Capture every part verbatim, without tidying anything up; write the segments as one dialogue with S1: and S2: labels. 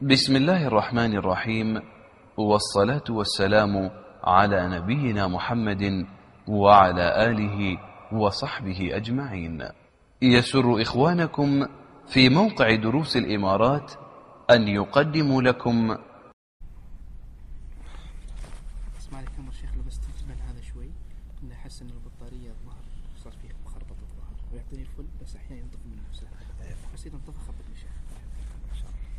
S1: بسم الله الرحمن الرحيم، والصلاة والسلام على نبينا محمد وعلى آله وصحبه أجمعين. يسر إخوانكم في موقع دروس الإمارات أن يقدموا لكم.
S2: اسمع لي كاميرا شيخ، لو بس تنتبه لهذا شوي، انه احس ان البطاريه الظهر صار فيها مخربطه الظهر، ويعطيني الفل بس احيانا ينطفي من نفسه، بس اذا انطفى خبطني شيخ. ان شاء الله.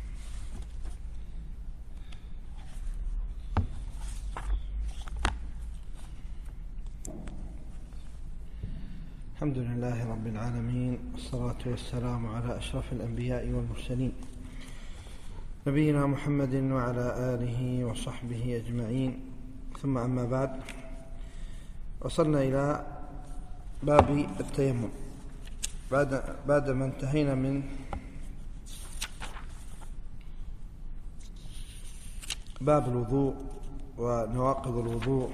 S3: الحمد لله رب العالمين، والصلاة والسلام على أشرف الأنبياء والمرسلين نبينا محمد وعلى آله وصحبه أجمعين، ثم أما بعد. وصلنا إلى باب التيمم بعد بعد ما انتهينا من باب الوضوء ونواقض الوضوء،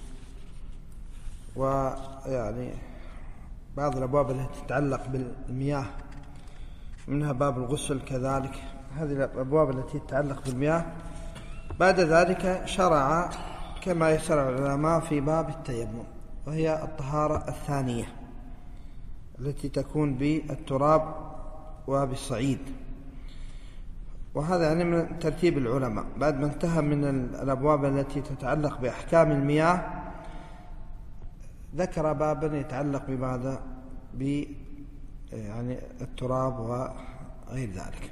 S3: ويعني بعض الأبواب التي تتعلق بالمياه، منها باب الغسل كذلك، هذه الأبواب التي تتعلق بالمياه. بعد ذلك شرع كما يشرع العلماء في باب التيمم، وهي الطهارة الثانية التي تكون بالتراب وبالصعيد، وهذا يعني من ترتيب العلماء. بعد ما انتهى من الأبواب التي تتعلق بأحكام المياه، ذكر بابا يتعلق بماذا؟ ب يعني التراب وغير ذلك.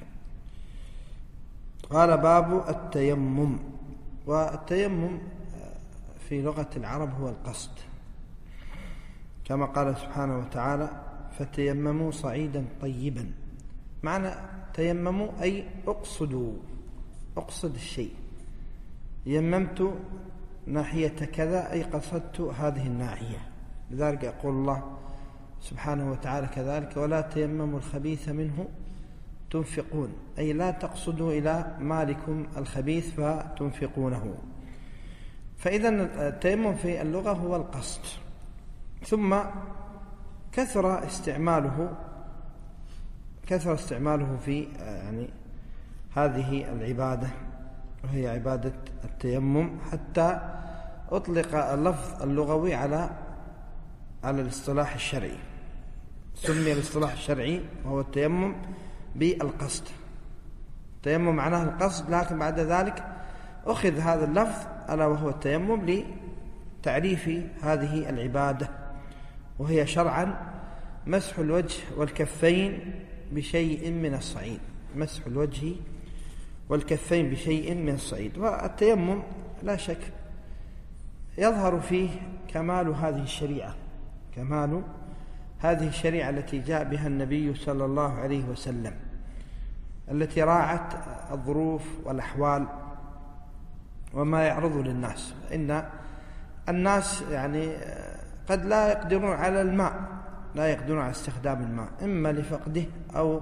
S3: قال باب التيمم. والتيمم في لغة العرب هو القصد، كما قال سبحانه وتعالى: فتيمموا صعيدا طيبا. معنى تيمموا أي اقصدوا، اقصد الشيء. يممت ناحية كذا أي قصدت هذه الناحية. لذلك يقول الله سبحانه وتعالى كذلك: ولا تيمموا الخبيث منه تنفقون، أي لا تقصدوا إلى مالكم الخبيث فتنفقونه. فإذا التيمم في اللغة هو القصد. ثم كثر استعماله كثر استعماله في يعني هذه العبادة، وهي عبادة التيمم، حتى أطلق اللفظ اللغوي على على الاصطلاح الشرعي. سمي الاصطلاح الشرعي وهو التيمم بالقصد. التيمم معناه القصد، لكن بعد ذلك أخذ هذا اللفظ ألا وهو التيمم لتعريف هذه العبادة، وهي شرعا مسح الوجه والكفين بشيء من الصعيد. مسح الوجه والكفين بشيء من الصعيد. والتيمم لا شك يظهر فيه كمال هذه الشريعة، كمال هذه الشريعة التي جاء بها النبي صلى الله عليه وسلم، التي راعت الظروف والأحوال وما يعرض للناس. إن الناس يعني قد لا يقدرون على الماء، لا يقدرون على استخدام الماء، إما لفقده أو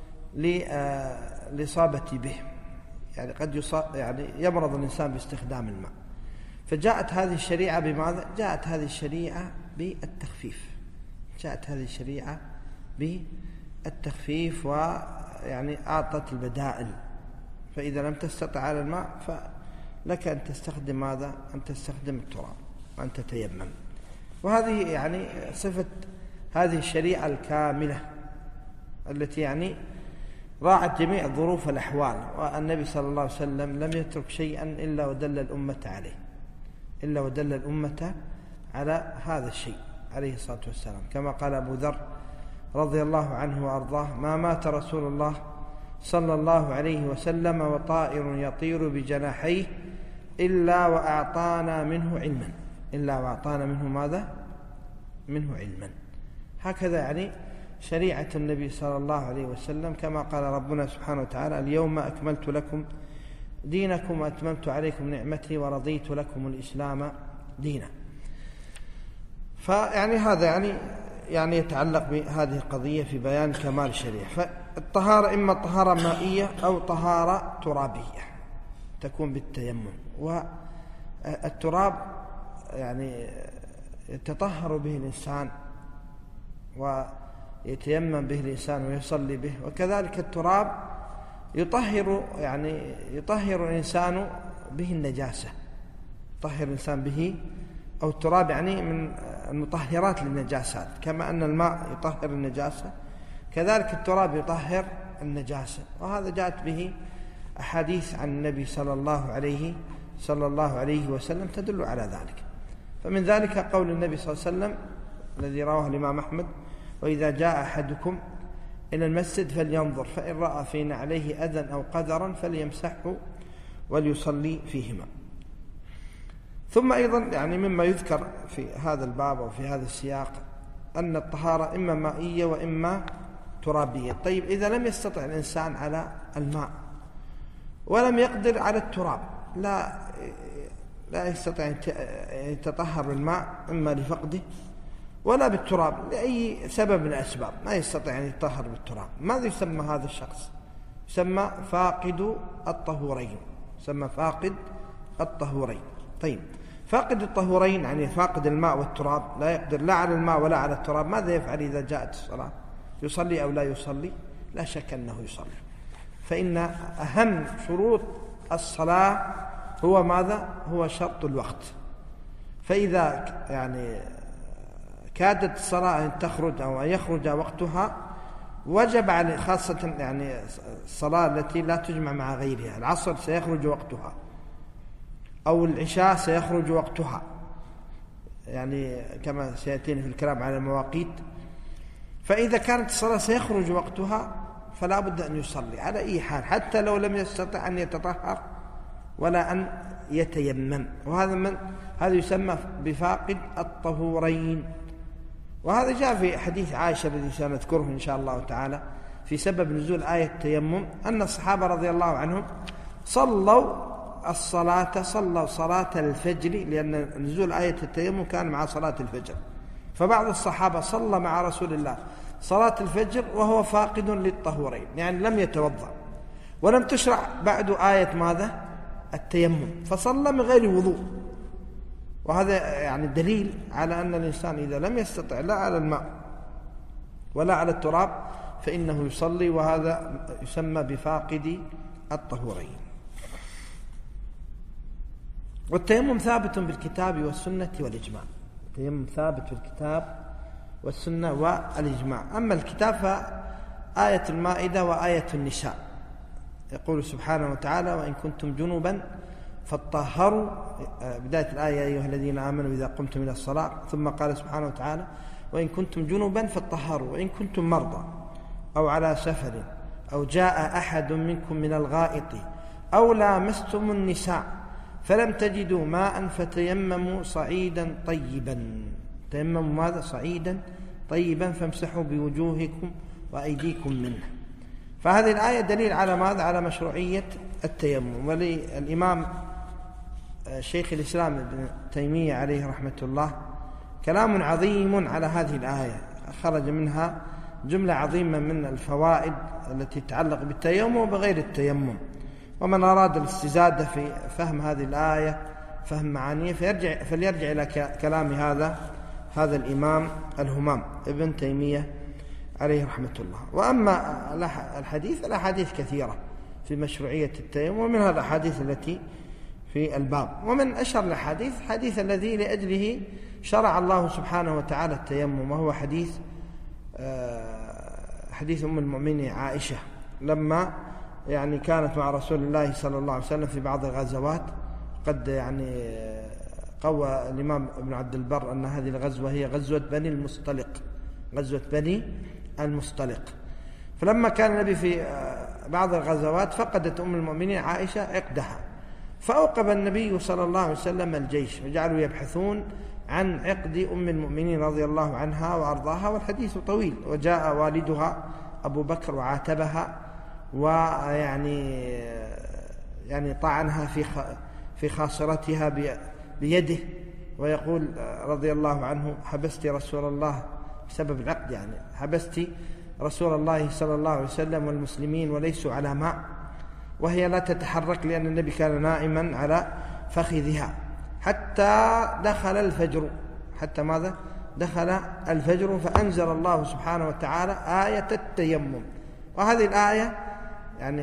S3: لإصابة به، يعني قد يصاب يعني يمرض الإنسان باستخدام الماء. فجاءت هذه الشريعة بماذا؟ جاءت هذه الشريعة بالتخفيف. جاءت هذه الشريعة بالتخفيف، ويعني أعطت البدائل. فإذا لم تستطع على الماء فلك أن تستخدم ماذا؟ أن تستخدم التراب وأن تتيمم. وهذه يعني صفة هذه الشريعة الكاملة التي يعني راعت جميع الظروف والأحوال. والنبي صلى الله عليه وسلم لم يترك شيئا إلا ودل الأمة عليه، إلا ودل الأمة على هذا الشيء عليه الصلاة والسلام. كما قال أبو ذر رضي الله عنه وأرضاه: ما مات رسول الله صلى الله عليه وسلم وطائر يطير بجناحيه إلا وأعطانا منه علما. إلا وأعطانا منه ماذا؟ منه علما. هكذا يعني شريعة النبي صلى الله عليه وسلم، كما قال ربنا سبحانه وتعالى: اليوم أكملت لكم دينكم وأتممت عليكم نعمتي ورضيت لكم الإسلام دينا. فيعني هذا يعني يعني يتعلق بهذه القضية في بيان كمال الشريعة. فالطهارة إما طهارة مائية أو طهارة ترابية تكون بالتيمم. والتراب يعني يتطهر به الإنسان ويتيمم به الإنسان ويصلي به، وكذلك التراب يطهر يعني يطهر الإنسان به النجاسة، يطهر الإنسان به، أو التراب يعني من المطهرات للنجاسات، كما أن الماء يطهر النجاسة كذلك التراب يطهر النجاسة. وهذا جاءت به أحاديث عن النبي صلى الله عليه صلى الله عليه وسلم تدل على ذلك. فمن ذلك قول النبي صلى الله عليه وسلم الذي رواه الإمام أحمد: وإذا جاء أحدكم إلى المسجد فلينظر فإن رأى في نعليه أذى أو قذرا فليمسحه وليصلي فيهما. ثم أيضا يعني مما يذكر في هذا الباب وفي هذا السياق أن الطهارة إما مائية وإما ترابية. طيب إذا لم يستطع الإنسان على الماء ولم يقدر على التراب، لا لا يستطيع أن يتطهر بالماء إما لفقده ولا بالتراب لأي سبب من الأسباب، ما يستطيع أن يتطهر بالتراب، ماذا يسمى هذا الشخص؟ يسمى فاقد الطهورين، يسمى فاقد الطهورين. طيب فاقد الطهورين يعني فاقد الماء والتراب، لا يقدر لا على الماء ولا على التراب، ماذا يفعل إذا جاءت الصلاة؟ يصلي أو لا يصلي؟ لا شك أنه يصلي، فإن أهم شروط الصلاة هو ماذا؟ هو شرط الوقت. فإذا يعني كادت الصلاة أن تخرج أو أن يخرج وقتها وجب على، خاصة يعني الصلاة التي لا تجمع مع غيرها، العصر سيخرج وقتها أو العشاء سيخرج وقتها، يعني كما سيأتينا في الكلام على المواقيت. فإذا كانت الصلاة سيخرج وقتها فلا بد أن يصلي على أي حال، حتى لو لم يستطع أن يتطهر ولا أن يتيمم. وهذا من هذا يسمى بفاقد الطهورين. وهذا جاء في حديث عائشة الذي سنذكره إن شاء الله تعالى في سبب نزول آية التيمم، أن الصحابة رضي الله عنهم صلوا الصلاة صلوا صلاة الفجر، لأن نزول آية التيمم كان مع صلاة الفجر، فبعض الصحابة صلى مع رسول الله صلاة الفجر وهو فاقد للطهورين، يعني لم يتوضأ ولم تشرع بعد آية ماذا؟ التيمم، فصلى من غير وضوء. وهذا يعني دليل على أن الإنسان إذا لم يستطع لا على الماء ولا على التراب فإنه يصلي، وهذا يسمى بفاقد الطهورين. والتيمم ثابت بالكتاب والسنة والإجماع، التيمم ثابت بالكتاب والسنة والإجماع. أما الكتاب فآية المائدة وآية النساء، يقول سبحانه وتعالى: وإن كنتم جنوبا فاطهروا، بداية الآية: يا أيها الذين آمنوا إذا قمتم إلى الصلاة، ثم قال سبحانه وتعالى: وإن كنتم جنوبا فاطهروا، وإن كنتم مرضى أو على سفر أو جاء أحد منكم من الغائط أو لامستم النساء فلم تجدوا ماء فتيمموا صعيدا طيبا، تيمموا ماذا؟ صعيدا طيبا فامسحوا بوجوهكم وأيديكم منه. فهذه الآية دليل على ماذا؟ على مشروعية التيمم. وللإمام شيخ الإسلام ابن تيمية عليه رحمة الله كلام عظيم على هذه الآية، خرج منها جملة عظيمة من الفوائد التي تتعلق بالتيمم وبغير التيمم. ومن أراد الاستزادة في فهم هذه الآية فهم معانيه فيرجع فليرجع إلى كلام هذا هذا الإمام الهمام ابن تيمية عليه رحمة الله. وأما الحديث الأحاديث كثيرة في مشروعية التيمم، ومنها الأحاديث التي في الباب. ومن أشهر الأحاديث حديث الذي لأجله شرع الله سبحانه وتعالى التيمم، وهو حديث حديث أم المؤمنين عائشة لما يعني كانت مع رسول الله صلى الله عليه وسلم في بعض الغزوات. قد يعني قوى الإمام ابن عبد البر أن هذه الغزوة هي غزوة بني المصطلق، غزوة بني المصطلق. فلما كان النبي في بعض الغزوات فقدت أم المؤمنين عائشة عقدها، فأوقب النبي صلى الله عليه وسلم الجيش وجعلوا يبحثون عن عقد أم المؤمنين رضي الله عنها وأرضاها، والحديث طويل. وجاء والدها أبو بكر وعاتبها ويعني يعني طعنها في في خاصرتها بيده، ويقول رضي الله عنه: حبست رسول الله بسبب العقد، يعني حبست رسول الله صلى الله عليه وسلم والمسلمين وليسوا على ماء، وهي لا تتحرك لأن النبي كان نائما على فخذها حتى دخل الفجر. حتى ماذا؟ دخل الفجر، فأنزل الله سبحانه وتعالى آية التيمم. وهذه الآية يعني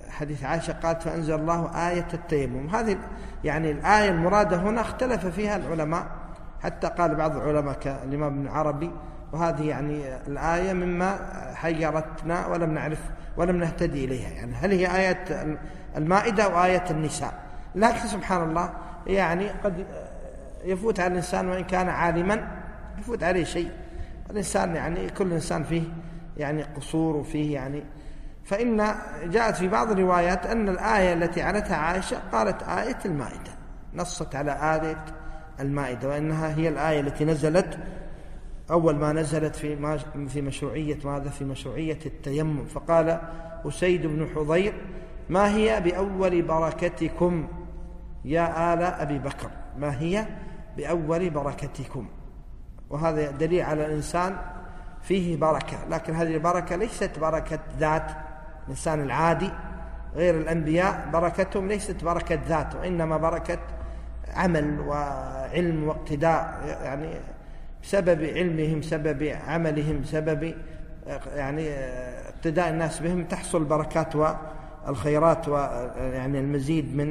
S3: حديث عائشة قالت فأنزل الله آية التيمم. هذه يعني الآية المرادة هنا اختلف فيها العلماء، حتى قال بعض العلماء كالإمام ابن العربي وهذه يعني الآية مما حيرتنا ولم نعرف ولم نهتدي إليها، يعني هل هي آية المائدة أو آية النساء؟ لكن سبحان الله يعني قد يفوت على الإنسان وإن كان عالما يفوت عليه شيء. الإنسان يعني كل إنسان فيه يعني قصور وفيه يعني، فإن جاءت في بعض الروايات أن الآية التي عنتها عائشة قالت آية المائدة، نصت على آية المائدة، وإنها هي الآية التي نزلت أول ما نزلت في في مشروعية ماذا؟ في مشروعية التيمم. فقال أسيد بن حضير ما هي بأول بركتكم يا آل أبي بكر، ما هي بأول بركتكم. وهذا دليل على الإنسان فيه بركة، لكن هذه البركة ليست بركة ذات. الإنسان العادي غير الأنبياء بركتهم ليست بركة ذات، وإنما بركة عمل وعلم واقتداء، يعني بسبب علمهم سبب عملهم سبب يعني اقتداء الناس بهم تحصل البركات والخيرات ويعني المزيد من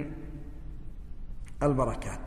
S3: البركات.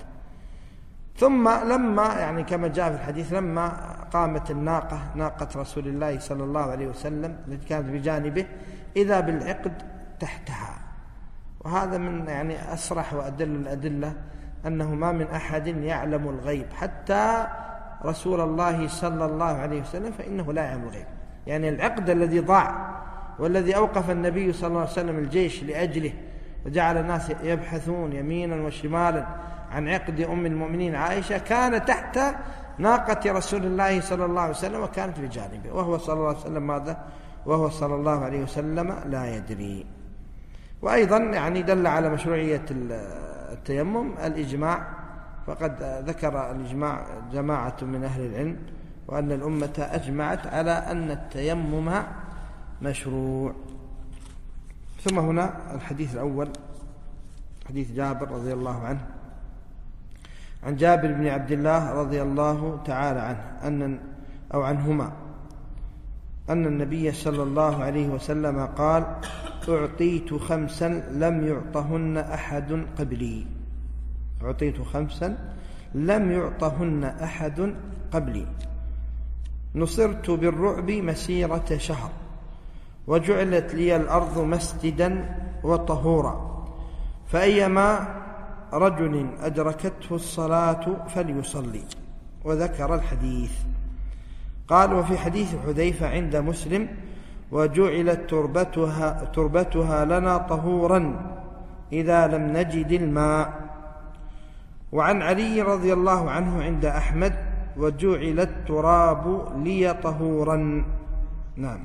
S3: ثم لما يعني كما جاء في الحديث لما قامت الناقة ناقة رسول الله صلى الله عليه وسلم التي كانت بجانبه إذا بالعقد تحتها. وهذا من يعني أصرح وأدل الأدلة أنه ما من أحد يعلم الغيب حتى رسول الله صلى الله عليه وسلم فإنه لا يعلم الغيب. يعني العقد الذي ضاع والذي أوقف النبي صلى الله عليه وسلم الجيش لأجله وجعل الناس يبحثون يمينا وشمالا عن عقد أم المؤمنين عائشة كان تحت ناقة رسول الله صلى الله عليه وسلم وكانت بجانبه، وهو صلى الله عليه وسلم ماذا؟ وهو صلى الله عليه وسلم لا يدري. وأيضا يعني دل على مشروعية التيمم الإجماع، فقد ذكر الإجماع جماعة من أهل العلم وأن الأمة أجمعت على أن التيمم مشروع. ثم هنا الحديث الأول حديث جابر رضي الله عنه عن جابر بن عبد الله رضي الله تعالى عنه أن أو عنهما أن النبي صلى الله عليه وسلم قال أعطيت خمسا لم يعطهن أحد قبلي أعطيت خمسا لم يعطهن أحد قبلي نصرت بالرعب مسيرة شهر وجعلت لي الأرض مسجدا وطهورا فأيما رجل أدركته الصلاة فليصلي. وذكر الحديث. قال وفي حديث حذيفة عند مسلم وجعلت تربتها, تربتها لنا طهورا إذا لم نجد الماء. وعن علي رضي الله عنه عند أحمد وجعل التراب لي طهورا. نعم.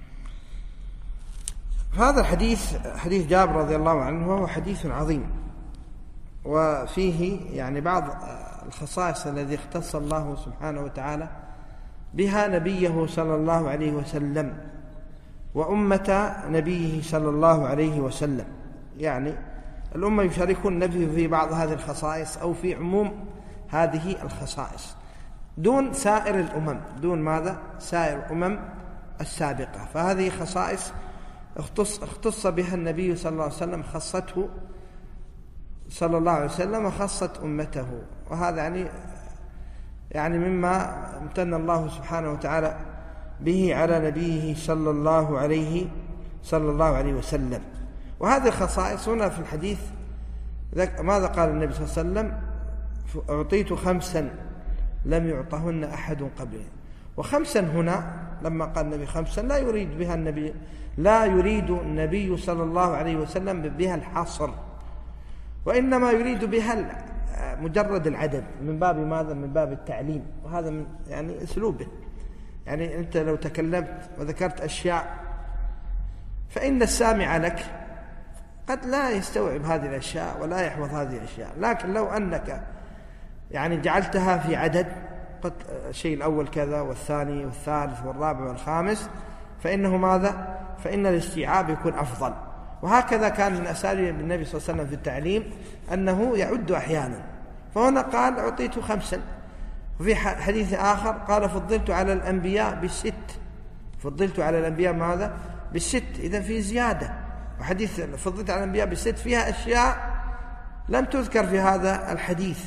S3: هذا الحديث حديث جابر رضي الله عنه وهو حديث عظيم، وفيه يعني بعض الخصائص الذي اختص الله سبحانه وتعالى بها نبيه صلى الله عليه وسلم وأمة نبيه صلى الله عليه وسلم. يعني الأمة يشاركون النبي في بعض هذه الخصائص أو في عموم هذه الخصائص دون سائر الأمم، دون ماذا؟ سائر الأمم السابقة. فهذه خصائص اختص, اختص بها النبي صلى الله عليه وسلم، خصته صلى الله عليه وسلم وخصت أمته. وهذا يعني يعني مما امتن الله سبحانه وتعالى به على نبيه صلى الله عليه صلى الله عليه وسلم. وهذه الخصائص هنا في الحديث ماذا قال النبي صلى الله عليه وسلم؟ أعطيت خمسا لم يعطهن أحد قبلي. وخمسا هنا لما قال النبي خمسا لا يريد بها النبي لا يريد النبي صلى الله عليه وسلم بها الحصر، وإنما يريد بها مجرد العدد من باب ماذا؟ من باب التعليم. وهذا من يعني أسلوبه. يعني أنت لو تكلمت وذكرت أشياء فإن السامع لك قد لا يستوعب هذه الأشياء ولا يحفظ هذه الأشياء، لكن لو أنك يعني جعلتها في عدد قد الشيء الأول كذا والثاني والثالث والرابع والخامس فإنه ماذا؟ فإن الاستيعاب يكون أفضل. وهكذا كان من أساليب النبي صلى الله عليه وسلم في التعليم أنه يعد أحيانا. فهنا قال أعطيت خمسا، وفي حديث آخر قال فضلت على الأنبياء بالست، فضلت على الأنبياء ماذا؟ بالست. إذا في زيادة، وحديث فضلت على الأنبياء بست فيها أشياء لم تذكر في هذا الحديث.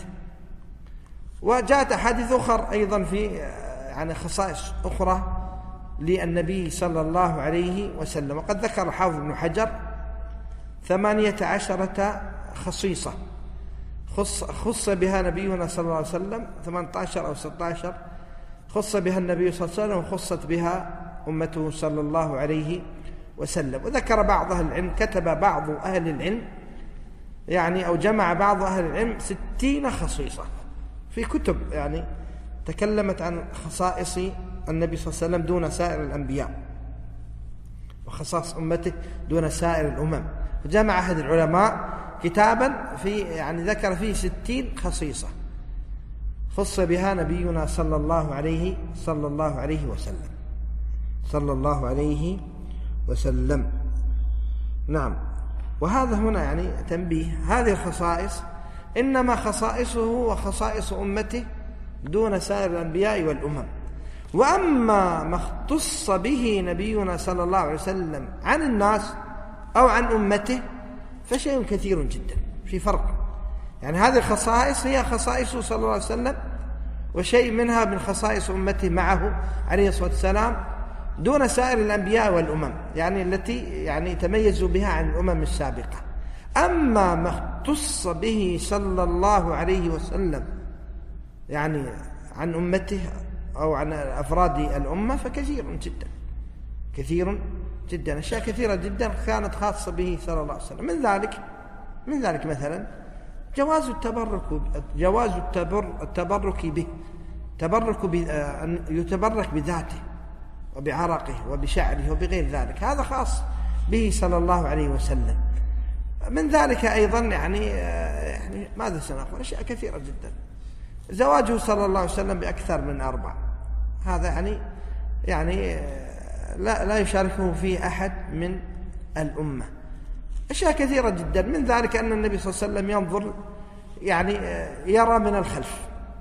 S3: وجاءت أحاديث أخرى أيضا في يعني خصائص أخرى للنبي صلى الله عليه وسلم. وقد ذكر الحافظ ابن حجر ثمانية عشرة خصيصة خص, خص بها نبينا صلى الله عليه وسلم، ثمانية عشر أو ستة عشر خص بها النبي صلى الله عليه وسلم وخصت بها أمته صلى الله عليه وسلم. وذكر بعض أهل العلم، كتب بعض أهل العلم يعني أو جمع بعض أهل العلم ستين خصيصة في كتب يعني تكلمت عن خصائص النبي صلى الله عليه وسلم دون سائر الأنبياء وخصائص أمته دون سائر الأمم. جمع أحد العلماء كتابا في يعني ذكر فيه ستين خصيصة خص بها نبينا صلى الله عليه صلى الله عليه وسلم صلى الله عليه وسلم. نعم. وهذا هنا يعني تنبيه، هذه الخصائص إنما خصائصه وخصائص أمته دون سائر الأنبياء والأمم. وأما ما اختص به نبينا صلى الله عليه وسلم عن الناس أو عن أمته فشيء كثير جدا، في فرق. يعني هذه الخصائص هي خصائصه صلى الله عليه وسلم، وشيء منها من خصائص أمته معه عليه الصلاة والسلام دون سائر الأنبياء والأمم، يعني التي يعني تميزوا بها عن الأمم السابقة. أما ما اختص به صلى الله عليه وسلم يعني عن أمته أو عن أفراد الأمة فكثير جدا كثير جدا، أشياء كثيرة جدا كانت خاصة به صلى الله عليه وسلم. من ذلك من ذلك مثلا جواز التبرك جواز التبر التبرك به تبرك أن يتبرك بذاته وبعرقه وبشعره وبغير ذلك، هذا خاص به صلى الله عليه وسلم. من ذلك أيضا يعني يعني ماذا سنقول؟ أشياء كثيرة جدا. زواجه صلى الله عليه وسلم بأكثر من أربع، هذا يعني يعني لا لا يشاركه فيه أحد من الأمة. أشياء كثيرة جدا. من ذلك أن النبي صلى الله عليه وسلم ينظر يعني يرى من الخلف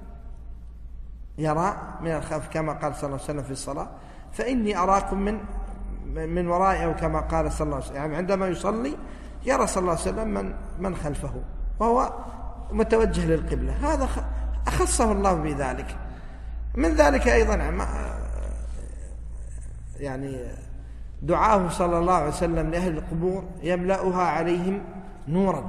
S3: يرى من الخلف كما قال صلى الله عليه وسلم في الصلاة فإني أراكم من من ورائي، أو كما قال صلى الله عليه وسلم يعني عندما يصلي يرى صلى الله عليه وسلم من من خلفه وهو متوجه للقبلة، هذا أخصه الله بذلك. من ذلك أيضا يعني دعاه صلى الله عليه وسلم لأهل القبور يملأها عليهم نورا.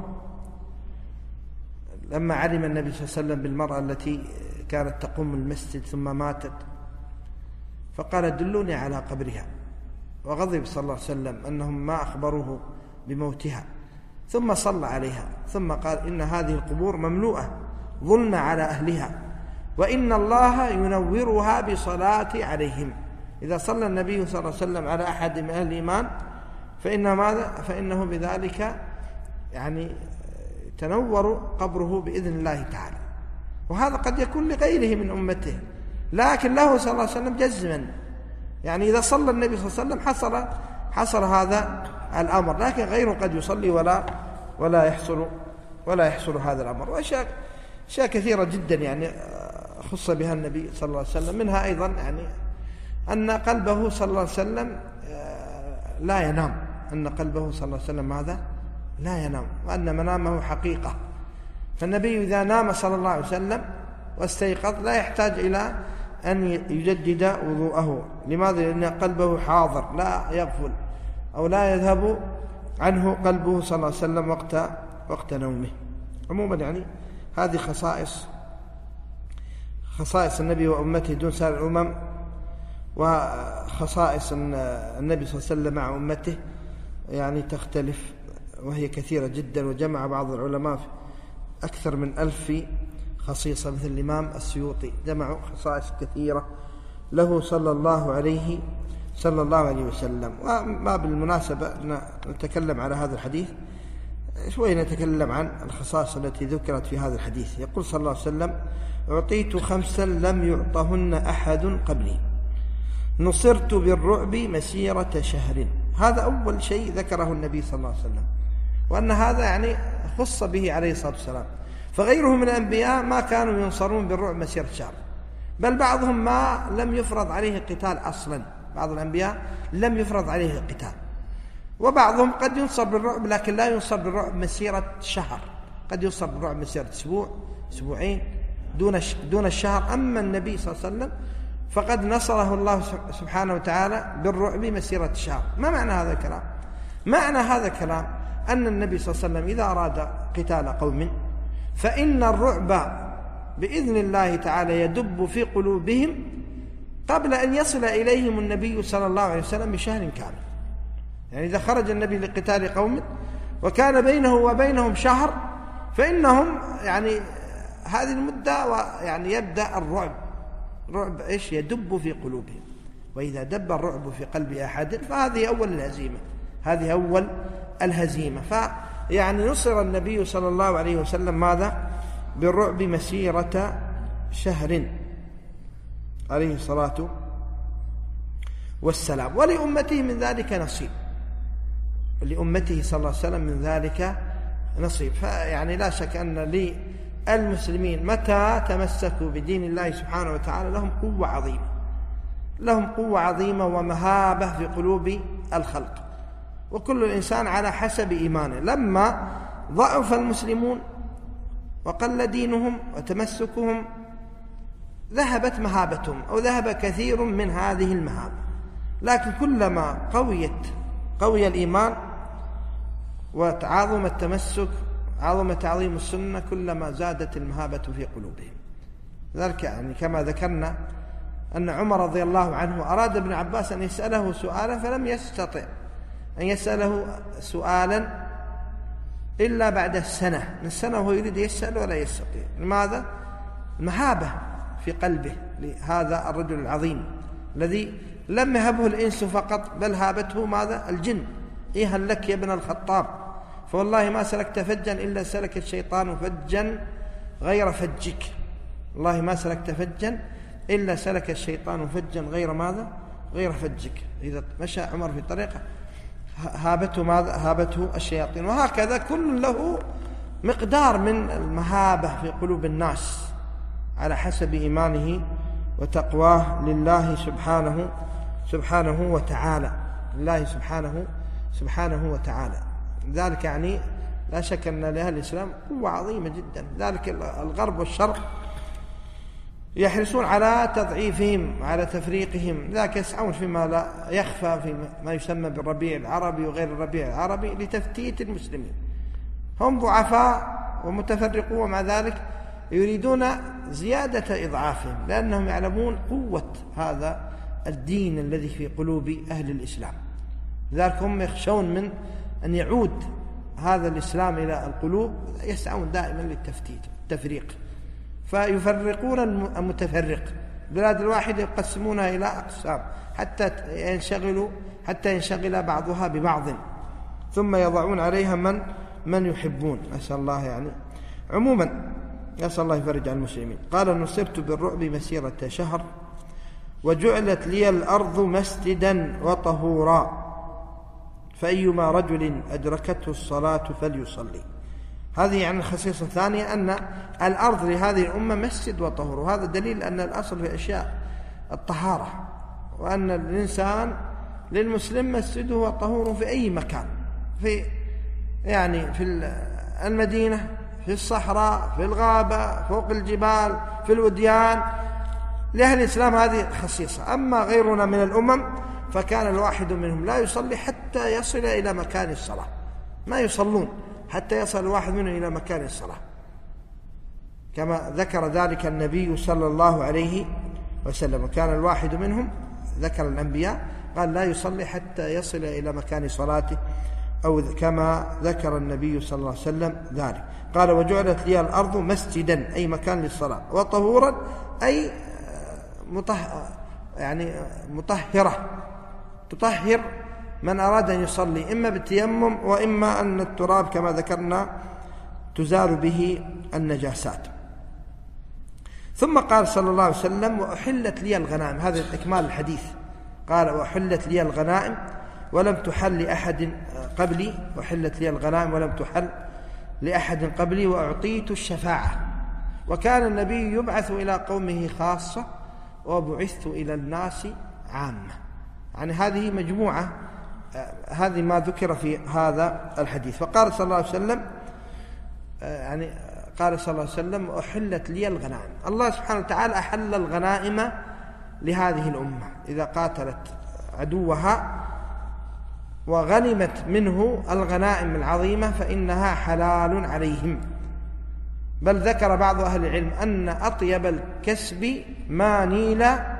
S3: لما علم النبي صلى الله عليه وسلم بالمرأة التي كانت تقوم المسجد ثم ماتت فقال دلوني على قبرها، وغضب صلى الله عليه وسلم أنهم ما أخبروه بموتها، ثم صلى عليها ثم قال إن هذه القبور مملوءة ظلم على أهلها وإن الله ينورها بصلاة عليهم. إذا صلى النبي صلى الله عليه وسلم على أحد من أهل الإيمان فإن ماذا؟ فإنه بذلك يعني تنور قبره بإذن الله تعالى. وهذا قد يكون لغيره من أمته، لكن له صلى الله عليه وسلم جزما، يعني إذا صلى النبي صلى الله عليه وسلم حصل حصل هذا الأمر، لكن غيره قد يصلي ولا ولا يحصل ولا يحصل هذا الأمر. وأشياء أشياء كثيرة جدا يعني خص بها النبي صلى الله عليه وسلم. منها أيضا يعني أن قلبه صلى الله عليه وسلم لا ينام، أن قلبه صلى الله عليه وسلم ماذا؟ لا ينام، وأن منامه حقيقة. فالنبي إذا نام صلى الله عليه وسلم واستيقظ لا يحتاج إلى أن يجدد وضوءه. لماذا؟ لأن قلبه حاضر لا يغفل أو لا يذهب عنه قلبه صلى الله عليه وسلم وقت وقت نومه. عموما يعني هذه خصائص خصائص النبي وأمته دون سائر الأمم، وخصائص النبي صلى الله عليه وسلم مع أمته يعني تختلف وهي كثيرة جدا. وجمع بعض العلماء أكثر من ألف خصيصة، مثل الإمام السيوطي جمعوا خصائص كثيرة له صلى الله عليه صلى الله عليه وسلم. وما بالمناسبة نتكلم على هذا الحديث شوي، نتكلم عن الخصائص التي ذكرت في هذا الحديث. يقول صلى الله عليه وسلم أعطيت خمسا لم يعطهن أحد قبلي، نصرت بالرعب مسيرة شهر. هذا أول شيء ذكره النبي صلى الله عليه وسلم، وأن هذا يعني خص به عليه الصلاة والسلام. فغيره من الأنبياء ما كانوا ينصرون بالرعب مسيرة شهر، بل بعضهم ما لم يفرض عليه القتال أصلا، بعض الأنبياء لم يفرض عليه القتال وبعضهم قد ينصر بالرعب لكن لا ينصر بالرعب مسيرة شهر، قد ينصر بالرعب مسيرة أسبوع أسبوعين دون دون الشهر. أما النبي صلى الله عليه وسلم فقد نصره الله سبحانه وتعالى بالرعب مسيرة شهر. ما معنى هذا الكلام؟ معنى هذا الكلام أن النبي صلى الله عليه وسلم إذا أراد قتال قوم فإن الرعب بإذن الله تعالى يدب في قلوبهم قبل أن يصل إليهم النبي صلى الله عليه وسلم بشهر كامل. يعني إذا خرج النبي لقتال قوم وكان بينه وبينهم شهر فإنهم يعني هذه المدة ويعني يبدأ الرعب رعب إيش يدب في قلوبهم. وإذا دب الرعب في قلب أحد فهذه أول الهزيمة، هذه أول الهزيمة. فيعني نصر النبي صلى الله عليه وسلم ماذا؟ بالرعب مسيرة شهر عليه الصلاة والسلام. ولأمته من ذلك نصيب، لأمته صلى الله عليه وسلم من ذلك نصيب. فيعني لا شك أن للمسلمين متى تمسكوا بدين الله سبحانه وتعالى لهم قوة عظيمة، لهم قوة عظيمة ومهابة في قلوب الخلق، وكل الإنسان على حسب إيمانه. لما ضعف المسلمون وقل دينهم وتمسكهم ذهبت مهابتهم أو ذهب كثير من هذه المهابة، لكن كلما قويت قوي الإيمان وتعاظم التمسك عظم تعظيم السنة كلما زادت المهابة في قلوبهم. ذلك يعني كما ذكرنا أن عمر رضي الله عنه أراد ابن عباس أن يسأله سؤالا فلم يستطع أن يسأله سؤالا إلا بعد السنة من السنة وهو يريد يسأل ولا يستطيع. لماذا؟ مهابة في قلبه لهذا الرجل العظيم الذي لم يهبه الإنس فقط بل هابته ماذا؟ الجن. إيه لك يا ابن الخطاب فوالله ما سلكت فجا إلا سلك الشيطان فجا غير فجك، والله ما سلكت فجا إلا سلك الشيطان فجا غير ماذا؟ غير فجك. إذا مشى عمر في طريقه هابته ماذا؟ هابته الشياطين. وهكذا كل له مقدار من المهابة في قلوب الناس على حسب إيمانه وتقواه لله سبحانه سبحانه وتعالى، لله سبحانه سبحانه وتعالى. ذلك يعني لا شك أن لأهل الإسلام قوة عظيمة جدا. ذلك الغرب والشرق يحرصون على تضعيفهم على تفريقهم، ذاك يسعون فيما لا يخفى في ما يسمى بالربيع العربي وغير الربيع العربي لتفتيت المسلمين. هم ضعفاء ومتفرقون ومع ذلك يريدون زيادة إضعافهم لأنهم يعلمون قوة هذا الدين الذي في قلوب أهل الإسلام. لذلك هم يخشون من أن يعود هذا الإسلام إلى القلوب، يسعون دائما للتفتيت التفريق، فيفرقون المتفرق. بلاد الواحدة يقسمونها إلى أقسام حتى ينشغلوا حتى ينشغل بعضها ببعض، ثم يضعون عليها من من يحبون. نسأل الله يعني عموما نسأل الله يفرج عن المسلمين. قال: نصرت بالرعب مسيرة شهر وجعلت لي الأرض مسجدا وطهورا فأيما رجل أدركته الصلاة فليصلي. هذه يعني الخصيصة الثانية أن الأرض لهذه الأمة مسجد وطهور، وهذا دليل أن الأصل في الأشياء الطهارة، وأن الإنسان للمسلم مسجده وطهور في أي مكان، في يعني في المدينة، في الصحراء، في الغابة، فوق الجبال، في الوديان. لأهل الإسلام هذه خصيصة. أما غيرنا من الأمم فكان الواحد منهم لا يصلي حتى يصل إلى مكان الصلاة، ما يصلون حتى يصل الواحد منهم إلى مكان الصلاة، كما ذكر ذلك النبي صلى الله عليه وسلم. كان الواحد منهم ذكر الأنبياء قال لا يصلي حتى يصل إلى مكان صلاته، أو كما ذكر النبي صلى الله عليه وسلم ذلك. قال: وجعلت لي الأرض مسجدا أي مكان للصلاة، وطهورا أي مطهر يعني مطهرة، تطهر من أراد أن يصلي إما بالتيمم وإما أن التراب كما ذكرنا تزال به النجاسات. ثم قال صلى الله عليه وسلم: وأحلت لي الغنائم. هذا إكمال الحديث. قال: وأحلت لي الغنائم ولم تحل لأحد قبلي، وحلت لي الغنائم ولم تحل لأحد قبلي، وأعطيت الشفاعة. وكان النبي يبعث إلى قومه خاصة وبعثت إلى الناس عامة. يعني هذه مجموعة هذه ما ذكر في هذا الحديث. فقال صلى الله عليه وسلم يعني قال صلى الله عليه وسلم أحلت لي الغنائم. الله سبحانه وتعالى أحل الغنائم لهذه الأمة إذا قاتلت عدوها وغنمت منه الغنائم العظيمة فإنها حلال عليهم. بل ذكر بعض أهل العلم أن أطيب الكسب ما نيل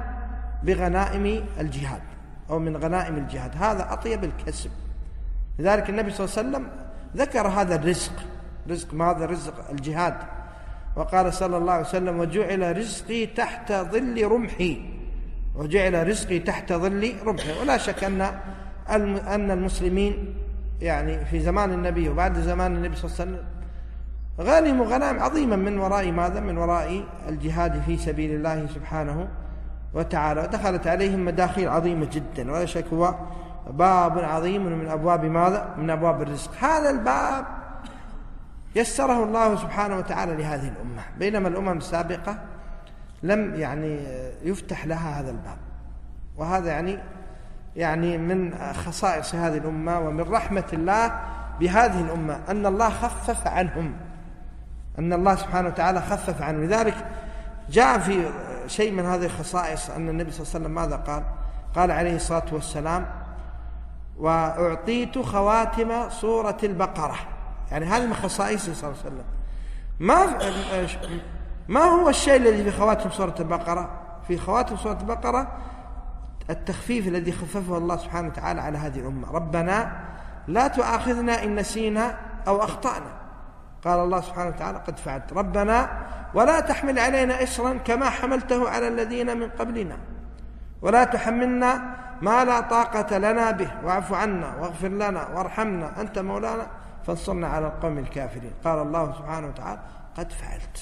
S3: بغنائم الجهاد أو من غنائم الجهاد، هذا أطيب الكسب. لذلك النبي صلى الله عليه وسلم ذكر هذا الرزق، رزق ماذا؟ رزق الجهاد. وقال صلى الله عليه وسلم وجعل رزقي تحت ظل رمحي، وجعل رزقي تحت ظل رمحي. ولا شك أن أن المسلمين يعني في زمان النبي وبعد زمان النبي صلى الله عليه وسلم غنموا غنائم عظيما من وراء ماذا؟ من وراء الجهاد في سبيل الله سبحانه وتعالى، ودخلت عليهم مداخيل عظيمة جدا، ولا شك هو باب عظيم من أبواب ماذا؟ من أبواب الرزق. هذا الباب يسره الله سبحانه وتعالى لهذه الأمة، بينما الأمم السابقة لم يعني يفتح لها هذا الباب. وهذا يعني يعني من خصائص هذه الأمة ومن رحمة الله بهذه الأمة أن الله خفف عنهم، أن الله سبحانه وتعالى خفف عنهم. لذلك جاء في شيء من هذه الخصائص أن النبي صلى الله عليه وسلم ماذا قال؟ قال عليه الصلاة والسلام وأعطيت خواتم سورة البقرة. يعني هذه من خصائصه صلى الله عليه وسلم. ما ما هو الشيء الذي في خواتم سورة البقرة؟ في خواتم سورة البقرة التخفيف الذي خففه الله سبحانه وتعالى على هذه الأمة. ربنا لا تؤاخذنا إن نسينا أو أخطأنا، قال الله سبحانه وتعالى قد فعلت. ربنا ولا تحمل علينا إصرا كما حملته على الذين من قبلنا، ولا تحملنا ما لا طاقة لنا به، واعف عنا واغفر لنا وارحمنا أنت مولانا فانصرنا على القوم الكافرين. قال الله سبحانه وتعالى قد فعلت.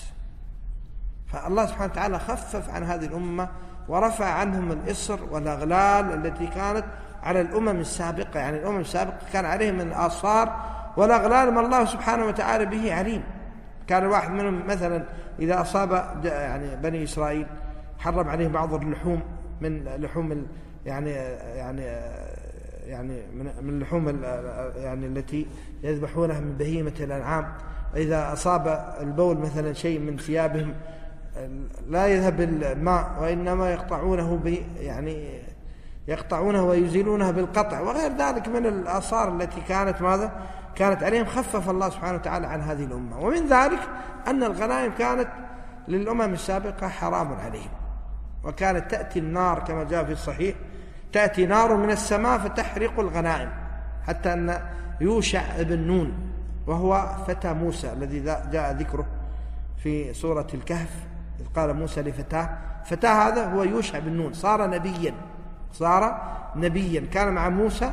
S3: فالله سبحانه وتعالى خفف عن هذه الأمة ورفع عنهم الإصر والأغلال التي كانت على الأمم السابقة. يعني الأمم السابقة كان عليهم من الآثار والأغلال ما الله سبحانه وتعالى به عليم. كان الواحد منهم مثلا إذا أصاب يعني بني إسرائيل حرم عليهم بعض اللحوم من لحوم يعني يعني يعني من اللحوم يعني التي يذبحونها من بهيمة الأنعام. إذا أصاب البول مثلا شيء من ثيابهم لا يذهب الماء وإنما يقطعونه ب يعني يقطعونه ويزيلونه بالقطع وغير ذلك من الآثار التي كانت ماذا؟ كانت عليهم. خفف الله سبحانه وتعالى عن هذه الأمة. ومن ذلك أن الغنائم كانت للأمم السابقة حرام عليهم، وكانت تأتي النار كما جاء في الصحيح، تأتي نار من السماء فتحرق الغنائم، حتى أن يوشع بن نون وهو فتى موسى الذي جاء ذكره في سورة الكهف إذ قال موسى لفتاه، فتاه هذا هو يوشع بن نون، صار نبيا صار نبيا كان مع موسى.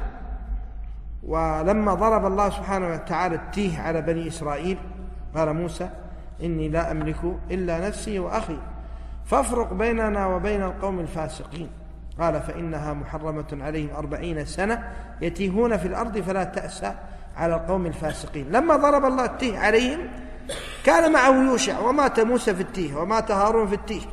S3: ولما ضرب الله سبحانه وتعالى التيه على بني إسرائيل قال موسى إني لا أملك إلا نفسي وأخي فافرق بيننا وبين القوم الفاسقين. قال فإنها محرمة عليهم أربعين سنة يتيهون في الأرض فلا تأسى على القوم الفاسقين. لما ضرب الله التيه عليهم كان معه يوشع ومات موسى في التيه ومات هارون في التيه.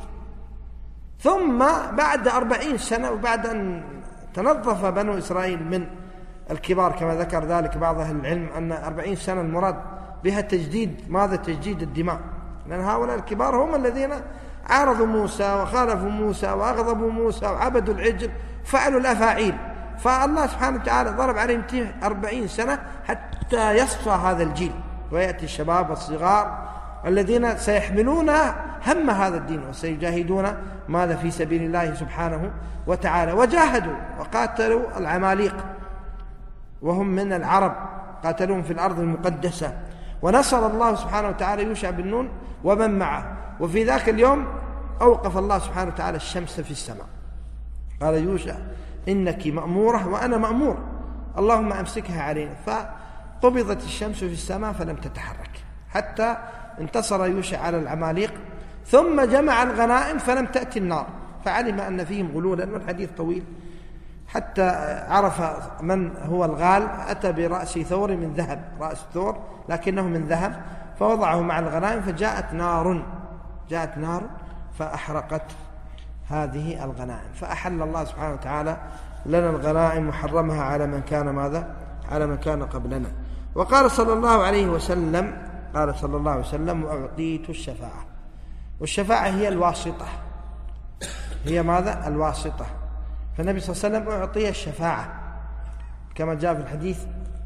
S3: ثم بعد أربعين سنة وبعد أن تنظف بنو إسرائيل من الكبار كما ذكر ذلك بعض أهل العلم أن أربعين سنة المراد بها تجديد ماذا؟ تجديد الدماء، لأن هؤلاء الكبار هم الذين عارضوا موسى وخالفوا موسى وأغضبوا موسى وعبدوا العجل فعلوا الأفاعيل. فالله سبحانه وتعالى ضرب عليهم أربعين سنة حتى يصفى هذا الجيل ويأتي الشباب والصغار الذين سيحملون هم هذا الدين وسيجاهدون ماذا؟ في سبيل الله سبحانه وتعالى. وجاهدوا وقاتلوا العماليق وهم من العرب، قاتلوهم في الأرض المقدسة. ونصر الله سبحانه وتعالى يوشع بن نون ومن معه. وفي ذاك اليوم أوقف الله سبحانه وتعالى الشمس في السماء، قال يوشع إنك مأمورة وأنا مأمور اللهم أمسكها علينا. فقبضت الشمس في السماء فلم تتحرك حتى انتصر يوشع على العماليق. ثم جمع الغنائم فلم تأتي النار، فعلم أن فيهم غلولا، والحديث طويل، حتى عرف من هو الغال. أتى برأس ثور من ذهب، رأس ثور لكنه من ذهب، فوضعه مع الغنائم فجاءت نار جاءت نار فأحرقت هذه الغنائم. فأحل الله سبحانه وتعالى لنا الغنائم وحرمها على من كان ماذا؟ على من كان قبلنا. وقال صلى الله عليه وسلم قال صلى الله عليه وسلم وأعطيت الشفاعة. والشفاعة هي الواسطة، هي ماذا؟ الواسطة. فالنبي صلى الله عليه وسلم أعطي الشفاعة كما جاء في الحديث: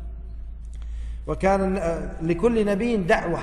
S3: وكان لكل نبي دعوة